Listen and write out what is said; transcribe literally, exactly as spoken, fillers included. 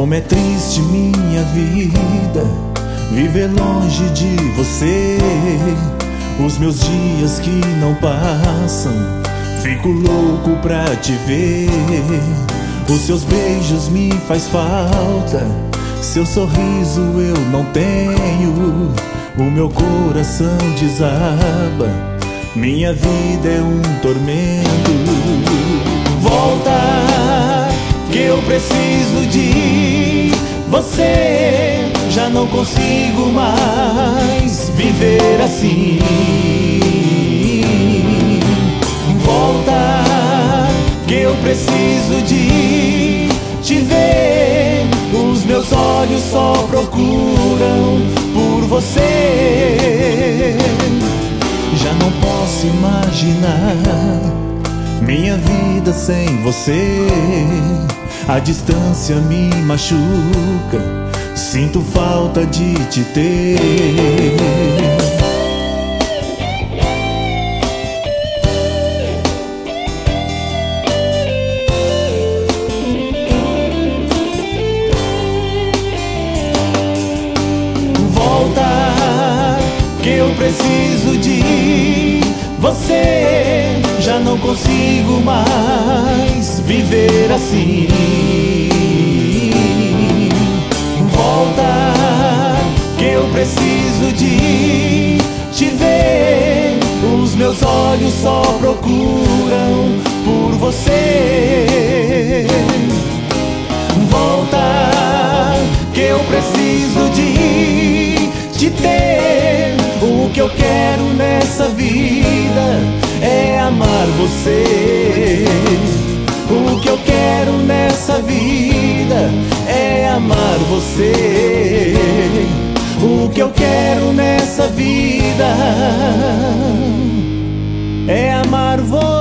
Como é triste minha vida, viver longe de você. Os meus dias que não passam, fico louco pra te ver. Os seus beijos me faz falta, seu sorriso eu não tenho. O meu coração desaba, minha vida é um tormento. Volta, que eu preciso de você. Já não consigo mais viver assim. Volta, que eu preciso de te ver. Os meus olhos só procuram por você. Já não posso imaginar minha vida sem você. A distância me machuca, sinto falta de te ter. Volta, que eu preciso de você. Já não consigo mais viver assim. Volta, que eu preciso de te ver. Os meus olhos só procuram por você. Volta, que eu preciso de te ter. O que eu quero nessa vida é amar você. O que eu quero nessa vida é amar você. O que eu quero nessa vida é amar você.